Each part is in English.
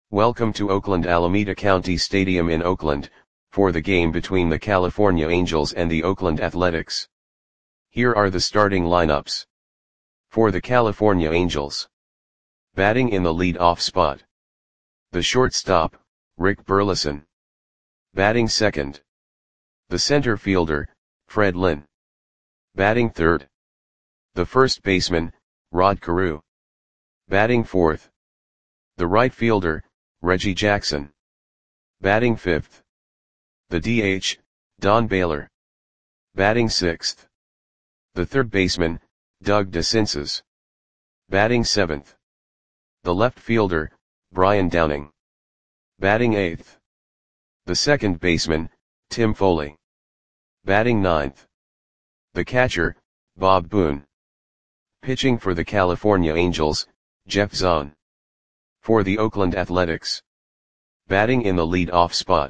Welcome to Oakland Alameda County Stadium in Oakland, for the game between the California Angels and the Oakland Athletics. Here are the starting lineups. For the California Angels. Batting in the lead-off spot. The shortstop, Rick Burleson. Batting second. The center fielder, Fred Lynn. Batting third. The first baseman, Rod Carew. Batting fourth. The right fielder, Reggie Jackson. Batting fifth. The DH, Don Baylor. Batting sixth. The third baseman, Doug DeCinces. Batting seventh. The left fielder, Brian Downing. Batting eighth. The second baseman, Tim Foley. Batting ninth. The catcher, Bob Boone. Pitching for the California Angels, Jeff Zahn. For the Oakland Athletics. Batting in the lead-off spot.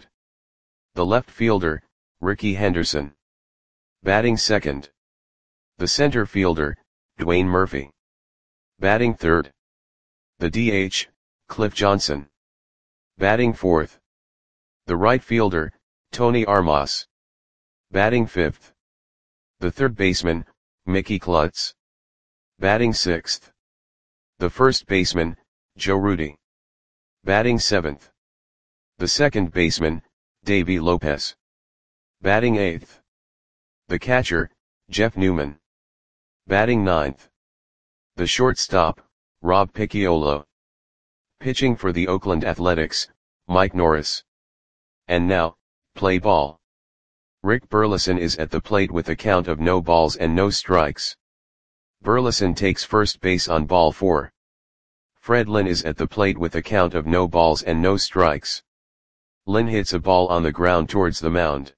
The left fielder, Rickey Henderson. Batting second. The center fielder, Dwayne Murphy. Batting third. The DH, Cliff Johnson. Batting fourth. The right fielder, Tony Armas. Batting fifth. The third baseman, Mickey Klutz. Batting sixth. The first baseman, Joe Rudi. Batting seventh. The second baseman, Davey Lopez. Batting eighth. The catcher, Jeff Newman. Batting ninth. The shortstop, Rob Picciolo. Pitching for the Oakland Athletics, Mike Norris. And now, play ball. Rick Burleson is at the plate with a count of no balls and no strikes. Burleson takes first base on ball 4. Fred Lynn is at the plate with a count of no balls and no strikes. Lynn hits a ball on the ground towards the mound.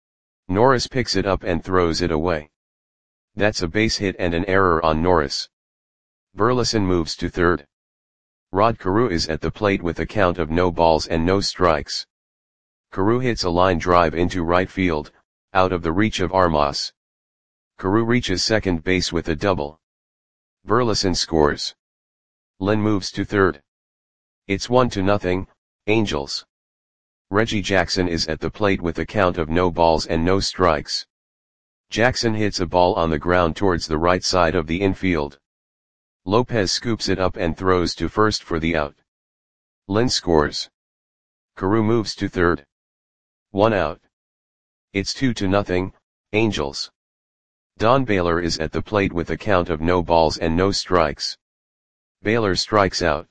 Norris picks it up and throws it away. That's a base hit and an error on Norris. Burleson moves to third. Rod Carew is at the plate with a count of no balls and no strikes. Carew hits a line drive into right field, out of the reach of Armas. Carew reaches second base with a double. Burleson scores. Lynn moves to third. It's 1-0, Angels. Reggie Jackson is at the plate with a count of no balls and no strikes. Jackson hits a ball on the ground towards the right side of the infield. Lopez scoops it up and throws to first for the out. Lynn scores. Carew moves to third. 1 out. It's 2-0, Angels. Don Baylor is at the plate with a count of no balls and no strikes. Baylor strikes out.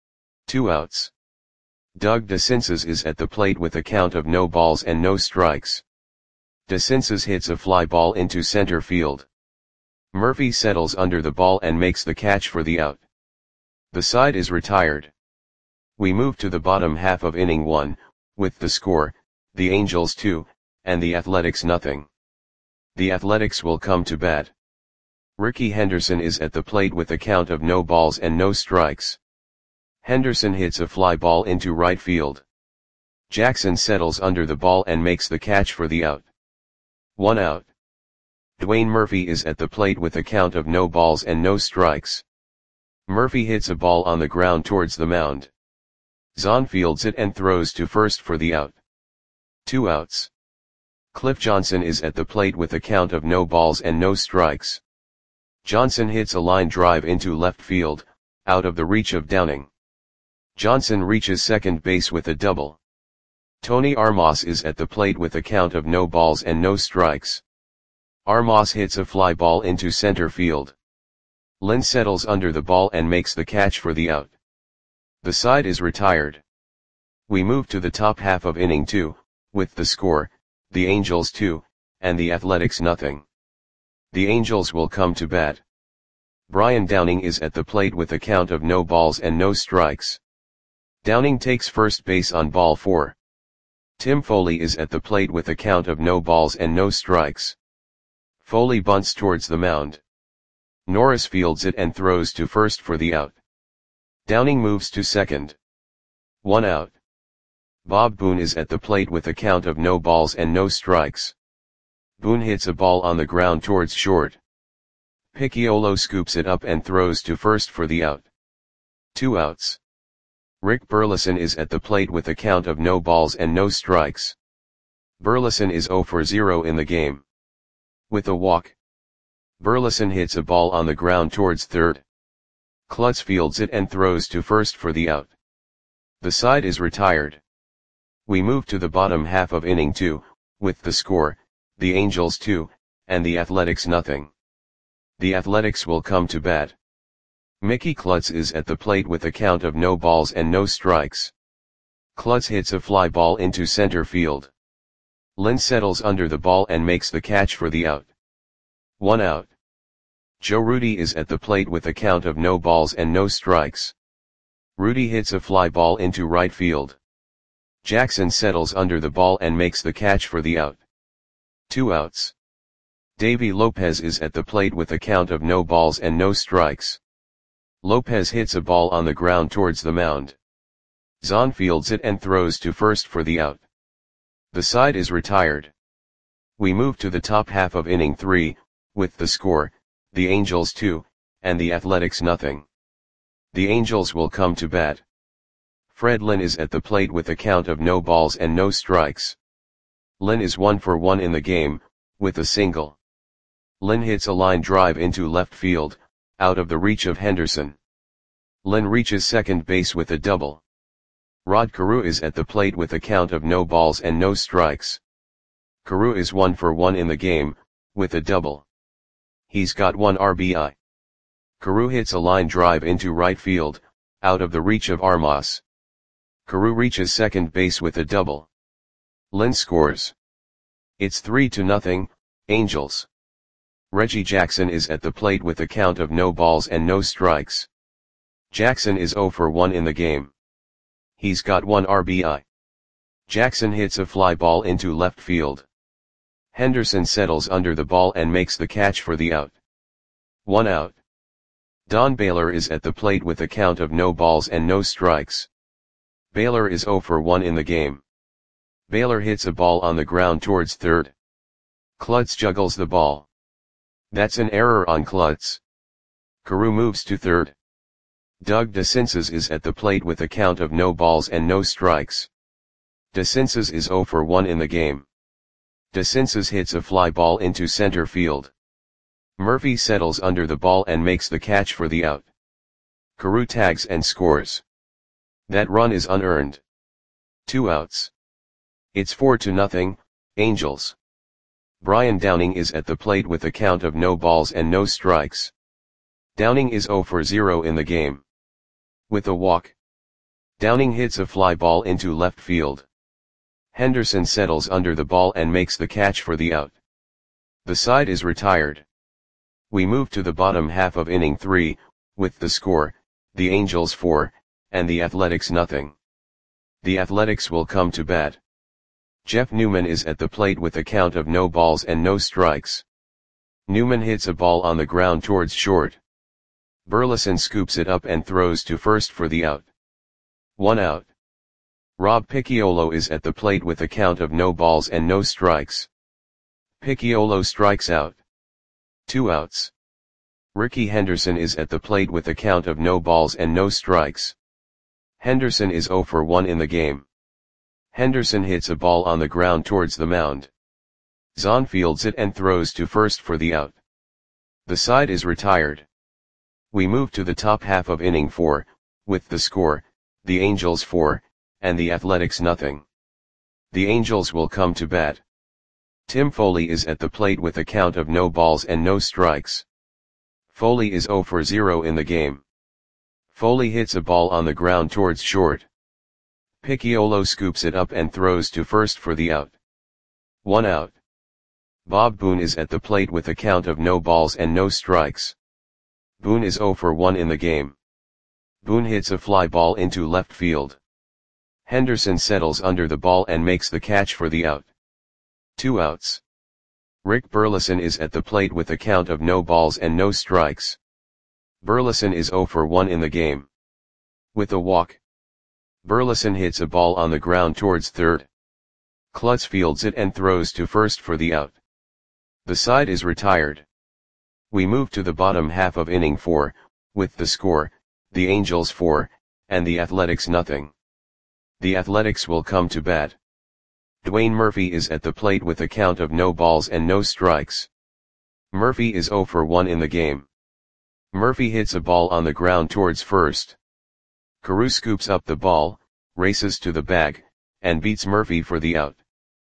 2 outs. Doug DeCinces is at the plate with a count of no balls and no strikes. DeCinces hits a fly ball into center field. Murphy settles under the ball and makes the catch for the out. The side is retired. We move to the bottom half of inning 1, with the score, the Angels 2, and the Athletics 0. The Athletics will come to bat. Rickey Henderson is at the plate with a count of no balls and no strikes. Henderson hits a fly ball into right field. Jackson settles under the ball and makes the catch for the out. 1 out. Dwayne Murphy is at the plate with a count of no balls and no strikes. Murphy hits a ball on the ground towards the mound. Zahn fields it and throws to first for the out. 2 outs. Cliff Johnson is at the plate with a count of no balls and no strikes. Johnson hits a line drive into left field, out of the reach of Downing. Johnson reaches second base with a double. Tony Armas is at the plate with a count of no balls and no strikes. Armas hits a fly ball into center field. Lynn settles under the ball and makes the catch for the out. The side is retired. We move to the top half of inning 2, with the score, the Angels 2, and the Athletics 0. The Angels will come to bat. Brian Downing is at the plate with a count of no balls and no strikes. Downing takes first base on ball 4. Tim Foley is at the plate with a count of no balls and no strikes. Foley bunts towards the mound. Norris fields it and throws to first for the out. Downing moves to second. 1 out. Bob Boone is at the plate with a count of no balls and no strikes. Boone hits a ball on the ground towards short. Picciolo scoops it up and throws to first for the out. 2 outs. Rick Burleson is at the plate with a count of no balls and no strikes. Burleson is 0 for 0 in the game. With a walk, Burleson hits a ball on the ground towards third. Klutz fields it and throws to first for the out. The side is retired. We move to the bottom half of inning 2, with the score, the Angels 2, and the Athletics nothing. The Athletics will come to bat. Mickey Klutz is at the plate with a count of no balls and no strikes. Klutz hits a fly ball into center field. Lynn settles under the ball and makes the catch for the out. 1 out. Joe Rudi is at the plate with a count of no balls and no strikes. Rudi hits a fly ball into right field. Jackson settles under the ball and makes the catch for the out. 2 outs. Davy Lopez is at the plate with a count of no balls and no strikes. Lopez hits a ball on the ground towards the mound. Zahn fields it and throws to first for the out. The side is retired. We move to the top half of inning 3, with the score, the Angels 2, and the Athletics nothing. The Angels will come to bat. Fred Lynn is at the plate with a count of no balls and no strikes. Lynn is 1 for 1 in the game, with a single. Lynn hits a line drive into left field, out of the reach of Henderson. Lynn reaches second base with a double. Rod Carew is at the plate with a count of no balls and no strikes. Carew is 1 for 1 in the game, with a double. He's got 1 RBI. Carew hits a line drive into right field, out of the reach of Armas. Carew reaches second base with a double. Lynn scores. It's 3-0, Angels. Reggie Jackson is at the plate with a count of no balls and no strikes. Jackson is 0 for 1 in the game. He's got 1 RBI. Jackson hits a fly ball into left field. Henderson settles under the ball and makes the catch for the out. 1 out. Don Baylor is at the plate with a count of no balls and no strikes. Baylor is 0 for 1 in the game. Baylor hits a ball on the ground towards third. Klutz juggles the ball. That's an error on Klutz. Carew moves to third. Doug DeCinces is at the plate with a count of no balls and no strikes. DeCinces is 0 for 1 in the game. DeCinces hits a fly ball into center field. Murphy settles under the ball and makes the catch for the out. Carew tags and scores. That run is unearned. 2 outs. It's 4-0, Angels. Brian Downing is at the plate with a count of no balls and no strikes. Downing is 0 for 0 in the game. With a walk, Downing hits a fly ball into left field. Henderson settles under the ball and makes the catch for the out. The side is retired. We move to the bottom half of inning 3, with the score, the Angels 4, and the Athletics nothing. The Athletics will come to bat. Jeff Newman is at the plate with a count of no balls and no strikes. Newman hits a ball on the ground towards short. Burleson scoops it up and throws to first for the out. 1 out. Rob Picciolo is at the plate with a count of no balls and no strikes. Picciolo strikes out. 2 outs. Ricky Henderson is at the plate with a count of no balls and no strikes. Henderson is 0 for 1 in the game. Henderson hits a ball on the ground towards the mound. Zahn fields it and throws to first for the out. The side is retired. We move to the top half of inning 4, with the score, the Angels 4, and the Athletics nothing. The Angels will come to bat. Tim Foley is at the plate with a count of no balls and no strikes. Foley is 0 for 0 in the game. Foley hits a ball on the ground towards short. Picciolo scoops it up and throws to first for the out. 1 out. Bob Boone is at the plate with a count of no balls and no strikes. Boone is 0 for 1 in the game. Boone hits a fly ball into left field. Henderson settles under the ball and makes the catch for the out. 2 outs. Rick Burleson is at the plate with a count of no balls and no strikes. Burleson is 0 for 1 in the game. With a walk, Burleson hits a ball on the ground towards third. Klutz fields it and throws to first for the out. The side is retired. We move to the bottom half of inning 4, with the score, the Angels 4, and the Athletics nothing. The Athletics will come to bat. Dwayne Murphy is at the plate with a count of no balls and no strikes. Murphy is 0 for 1 in the game. Murphy hits a ball on the ground towards first. Carew scoops up the ball, races to the bag, and beats Murphy for the out.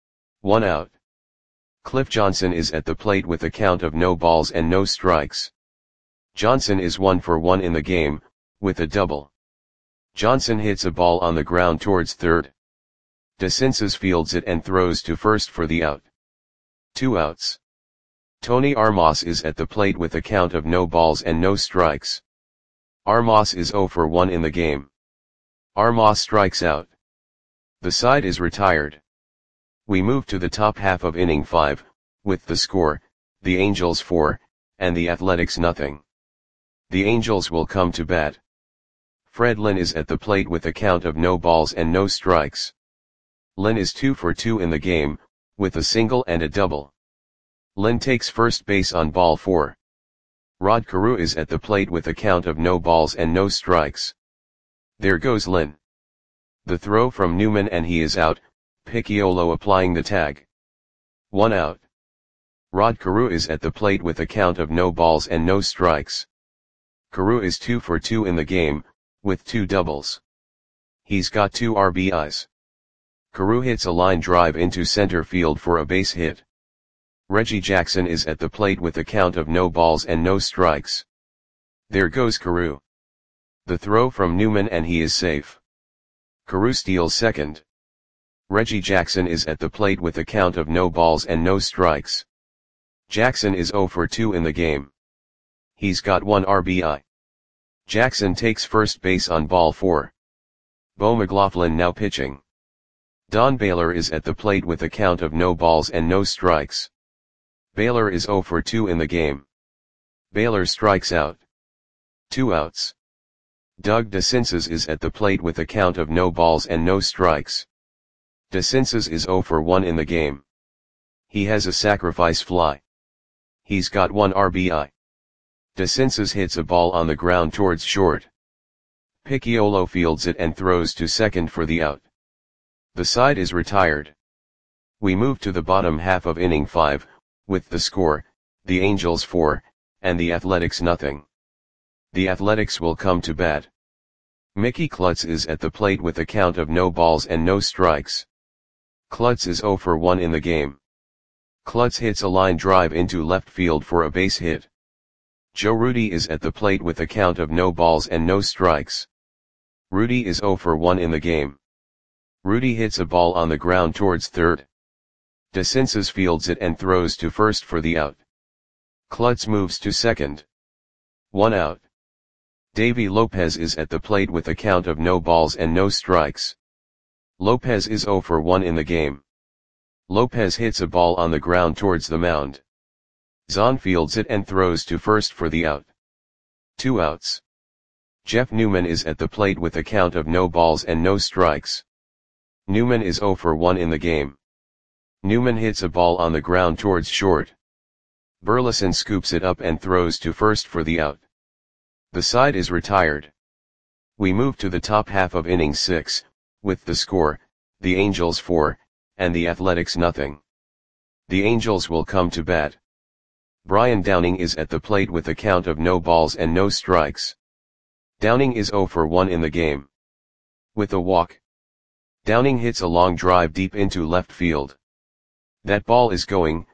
1 out. Cliff Johnson is at the plate with a count of no balls and no strikes. Johnson is 1 for 1 in the game, with a double. Johnson hits a ball on the ground towards third. DeCinces fields it and throws to first for the out. 2 outs. Tony Armas is at the plate with a count of no balls and no strikes. Armas is 0 for 1 in the game. Armas strikes out. The side is retired. We move to the top half of inning 5, with the score, the Angels 4, and the Athletics nothing. The Angels will come to bat. Fred Lynn is at the plate with a count of no balls and no strikes. Lynn is 2 for 2 in the game, with a single and a double. Lynn takes first base on ball 4. Rod Carew is at the plate with a count of no balls and no strikes. There goes Lynn. The throw from Newman and he is out, Picciolo applying the tag. 1 out. Rod Carew is at the plate with a count of no balls and no strikes. Carew is 2 for 2 in the game, with 2 doubles. He's got 2 RBIs. Carew hits a line drive into center field for a base hit. Reggie Jackson is at the plate with a count of no balls and no strikes. There goes Carew. The throw from Newman and he is safe. Carew steals second. Reggie Jackson is at the plate with a count of no balls and no strikes. Jackson is 0 for 2 in the game. He's got 1 RBI. Jackson takes first base on ball 4. Bo McLaughlin now pitching. Don Baylor is at the plate with a count of no balls and no strikes. Baylor is 0 for 2 in the game. Baylor strikes out. 2 outs. Doug DeCinces is at the plate with a count of no balls and no strikes. DeCinces is 0 for 1 in the game. He has a sacrifice fly. He's got 1 RBI. DeCinces hits a ball on the ground towards short. Picciolo fields it and throws to second for the out. The side is retired. We move to the bottom half of inning 5, with the score, the Angels 4, and the Athletics nothing. The Athletics will come to bat. Mickey Klutz is at the plate with a count of no balls and no strikes. Klutz is 0 for 1 in the game. Klutz hits a line drive into left field for a base hit. Joe Rudi is at the plate with a count of no balls and no strikes. Rudi is 0 for 1 in the game. Rudi hits a ball on the ground towards third. DeCinces fields it and throws to first for the out. Klutz moves to second. 1 out. Davy Lopez is at the plate with a count of no balls and no strikes. Lopez is 0 for 1 in the game. Lopez hits a ball on the ground towards the mound. Zahn fields it and throws to first for the out. 2 outs. Jeff Newman is at the plate with a count of no balls and no strikes. Newman is 0 for 1 in the game. Newman hits a ball on the ground towards short. Burleson scoops it up and throws to first for the out. The side is retired. We move to the top half of inning 6, with the score, the Angels 4, and the Athletics nothing. The Angels will come to bat. Brian Downing is at the plate with a count of no balls and no strikes. Downing is 0 for 1 in the game. With a walk. Downing hits a long drive deep into left field. That ball is going,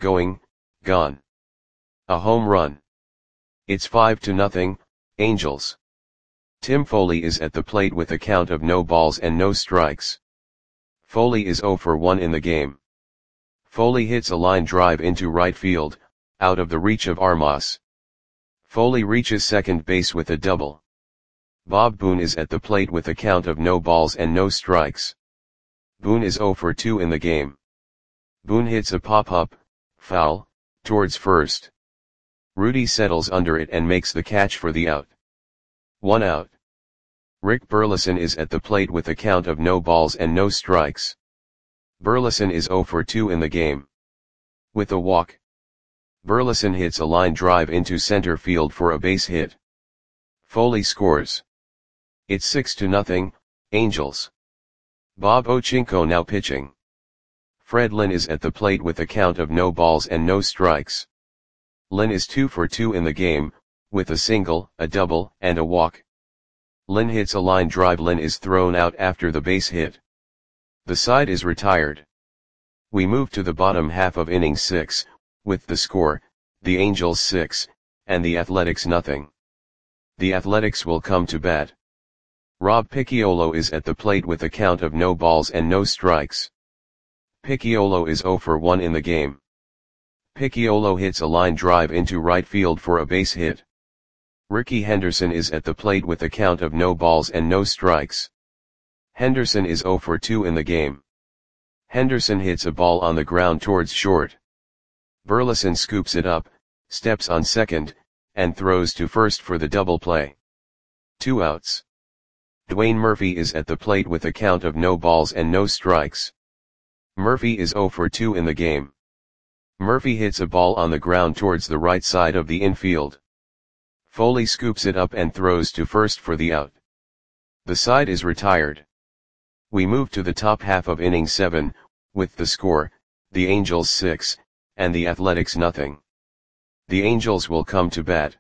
gone. A home run. It's 5-0, Angels. Tim Foley is at the plate with a count of no balls and no strikes. Foley is 0 for 1 in the game. Foley hits a line drive into right field, out of the reach of Armas. Foley reaches second base with a double. Bob Boone is at the plate with a count of no balls and no strikes. Boone is 0 for 2 in the game. Boone hits a pop-up, foul, towards first. Rudi settles under it and makes the catch for the out. 1 out. Rick Burleson is at the plate with a count of no balls and no strikes. Burleson is 0 for 2 in the game. With a walk. Burleson hits a line drive into center field for a base hit. Foley scores. It's 6-0, Angels. Bob Ochinko now pitching. Fred Lynn is at the plate with a count of no balls and no strikes. Lynn is 2 for 2 in the game, with a single, a double, and a walk. Lynn hits a line drive. Lynn is thrown out after the base hit. The side is retired. We move to the bottom half of inning 6, with the score, the Angels 6, and the Athletics nothing. The Athletics will come to bat. Rob Picciolo is at the plate with a count of no balls and no strikes. Picciolo is 0 for 1 in the game. Picciolo hits a line drive into right field for a base hit. Ricky Henderson is at the plate with a count of no balls and no strikes. Henderson is 0 for 2 in the game. Henderson hits a ball on the ground towards short. Burleson scoops it up, steps on second, and throws to first for the double play. 2 outs. Dwayne Murphy is at the plate with a count of no balls and no strikes. Murphy is 0 for 2 in the game. Murphy hits a ball on the ground towards the right side of the infield. Foley scoops it up and throws to first for the out. The side is retired. We move to the top half of inning 7, with the score, the Angels 6, and the Athletics nothing. The Angels will come to bat.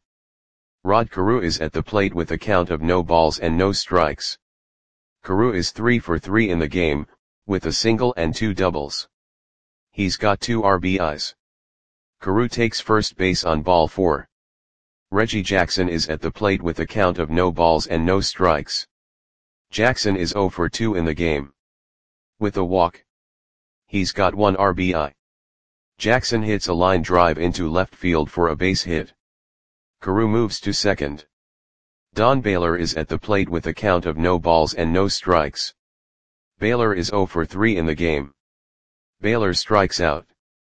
Rod Carew is at the plate with a count of no balls and no strikes. Carew is 3 for 3 in the game, with a single and 2 doubles. He's got 2 RBIs. Carew takes first base on ball 4. Reggie Jackson is at the plate with a count of no balls and no strikes. Jackson is 0 for 2 in the game. With a walk. He's got 1 RBI. Jackson hits a line drive into left field for a base hit. Carew moves to second. Don Baylor is at the plate with a count of no balls and no strikes. Baylor is 0 for 3 in the game. Baylor strikes out.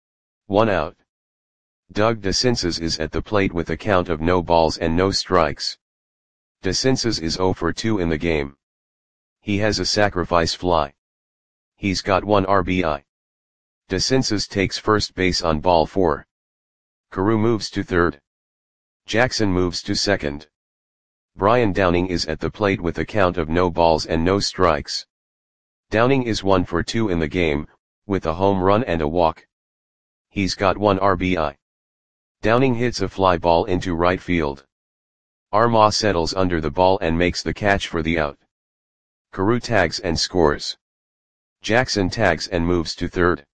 1 out. Doug DeCinces is at the plate with a count of no balls and no strikes. DeCinces is 0 for 2 in the game. He has a sacrifice fly. He's got 1 RBI. DeCinces takes first base on ball 4. Carew moves to third. Jackson moves to second. Brian Downing is at the plate with a count of no balls and no strikes. Downing is 1 for 2 in the game, with a home run and a walk. He's got 1 RBI. Downing hits a fly ball into right field. Armah settles under the ball and makes the catch for the out. Carew tags and scores. Jackson tags and moves to third.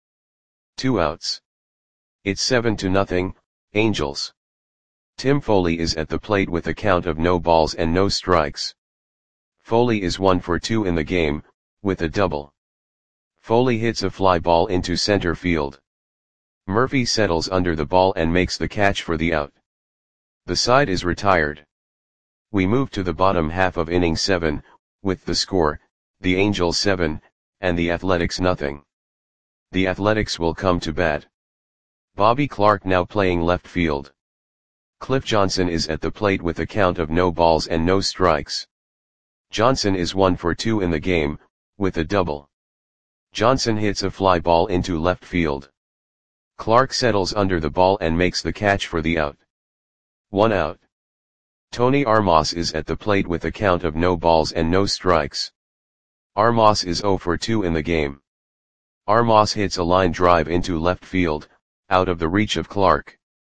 2 outs. It's 7-0, Angels. Tim Foley is at the plate with a count of no balls and no strikes. Foley is 1 for 2 in the game, with a double. Foley hits a fly ball into center field. Murphy settles under the ball and makes the catch for the out. The side is retired. We move to the bottom half of inning 7, with the score, the Angels 7, and the Athletics nothing. The Athletics will come to bat. Bobby Clark now playing left field. Cliff Johnson is at the plate with a count of no balls and no strikes. Johnson is 1 for 2 in the game, with a double. Johnson hits a fly ball into left field. Clark settles under the ball and makes the catch for the out. 1 out. Tony Armas is at the plate with a count of no balls and no strikes. Armas is 0 for 2 in the game. Armas hits a line drive into left field, out of the reach of Clark.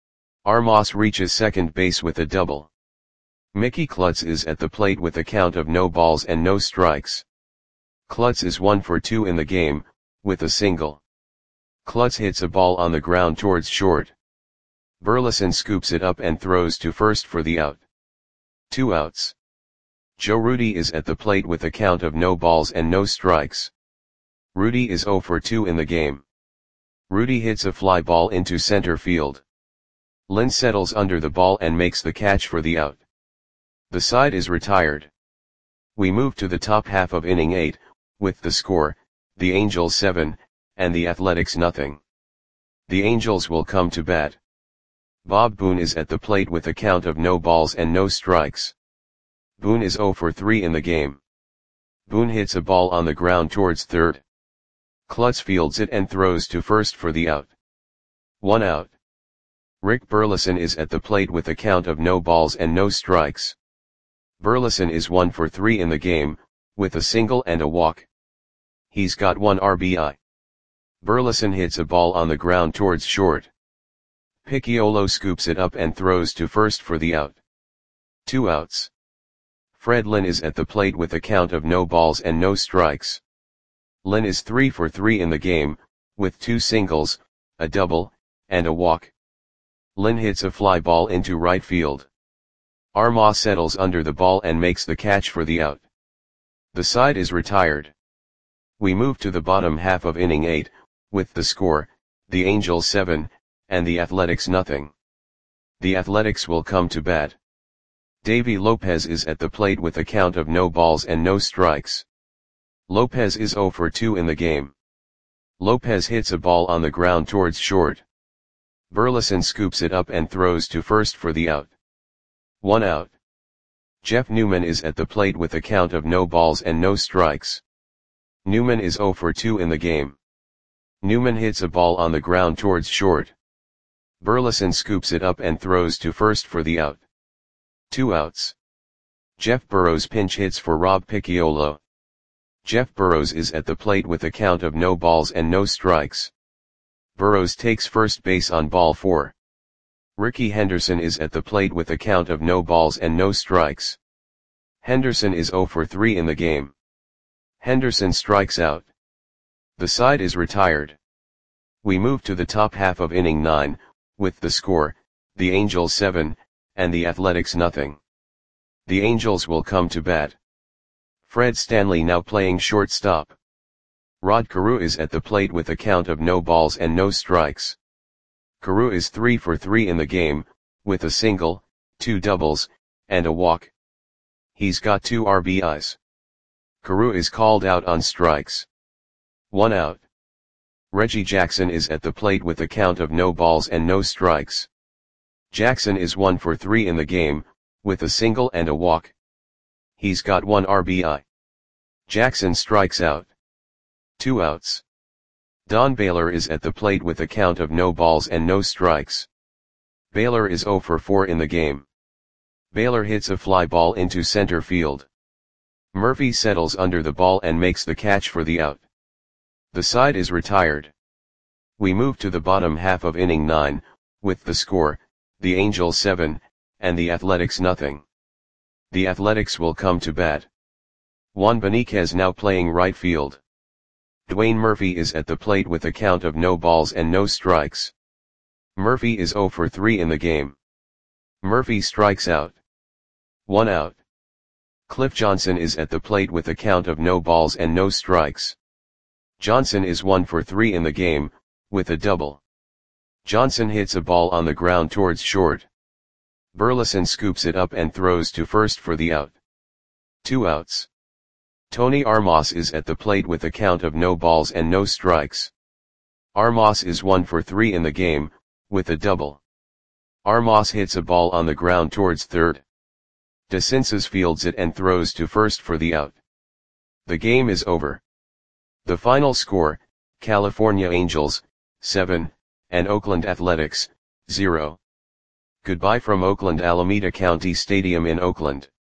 Armas reaches second base with a double. Mickey Klutz is at the plate with a count of no balls and no strikes. Klutz is 1 for 2 in the game, with a single. Klutz hits a ball on the ground towards short. Burleson scoops it up and throws to first for the out. 2 outs. Joe Rudi is at the plate with a count of no balls and no strikes. Rudi is 0 for 2 in the game. Rudi hits a fly ball into center field. Lynn settles under the ball and makes the catch for the out. The side is retired. We move to the top half of inning 8, with the score, the Angels 7, and the Athletics nothing. The Angels will come to bat. Bob Boone is at the plate with a count of no balls and no strikes. Boone is 0 for 3 in the game. Boone hits a ball on the ground towards third. Klutz fields it and throws to first for the out. 1 out. Rick Burleson is at the plate with a count of no balls and no strikes. Burleson is 1 for 3 in the game, with a single and a walk. He's got 1 RBI. Burleson hits a ball on the ground towards short. Picciolo scoops it up and throws to first for the out. 2 outs. Fred Lynn is at the plate with a count of no balls and no strikes. Lynn is 3 for 3 in the game, with 2 singles, a double, and a walk. Lynn hits a fly ball into right field. Armas settles under the ball and makes the catch for the out. The side is retired. We move to the bottom half of inning 8, with the score, the Angels 7, and the Athletics nothing. The Athletics will come to bat. Davy Lopez is at the plate with a count of no balls and no strikes. Lopez is 0 for 2 in the game. Lopez hits a ball on the ground towards short. Burleson scoops it up and throws to first for the out. 1 out. Jeff Newman is at the plate with a count of no balls and no strikes. Newman is 0 for 2 in the game. Newman hits a ball on the ground towards short. Burleson scoops it up and throws to first for the out. 2 outs. Jeff Burrows pinch hits for Rob Picciolo. Jeff Burrows is at the plate with a count of no balls and no strikes. Burrows takes first base on ball 4. Ricky Henderson is at the plate with a count of no balls and no strikes. Henderson is 0 for 3 in the game. Henderson strikes out. The side is retired. We move to the top half of inning 9, with the score, the Angels 7, and the Athletics nothing. The Angels will come to bat. Fred Stanley now playing shortstop. Rod Carew is at the plate with a count of no balls and no strikes. Carew is 3 for 3 in the game, with a single, 2 doubles, and a walk. He's got 2 RBIs. Carew is called out on strikes. 1 out. Reggie Jackson is at the plate with a count of no balls and no strikes. Jackson is 1 for 3 in the game, with a single and a walk. He's got 1 RBI. Jackson strikes out. 2 outs. Don Baylor is at the plate with a count of no balls and no strikes. Baylor is 0 for 4 in the game. Baylor hits a fly ball into center field. Murphy settles under the ball and makes the catch for the out. The side is retired. We move to the bottom half of inning 9, with the score, the Angels 7, and the Athletics nothing. The Athletics will come to bat. Juan Beniquez now playing right field. Dwayne Murphy is at the plate with a count of no balls and no strikes. Murphy is 0 for 3 in the game. Murphy strikes out. 1 out. Cliff Johnson is at the plate with a count of no balls and no strikes. Johnson is 1 for 3 in the game, with a double. Johnson hits a ball on the ground towards short. Burleson scoops it up and throws to first for the out. 2 outs. Tony Armas is at the plate with a count of no balls and no strikes. Armas is 1 for 3 in the game, with a double. Armas hits a ball on the ground towards third. DeCinces fields it and throws to first for the out. The game is over. The final score, California Angels, 7, and Oakland Athletics, 0. Goodbye from Oakland Alameda County Stadium in Oakland.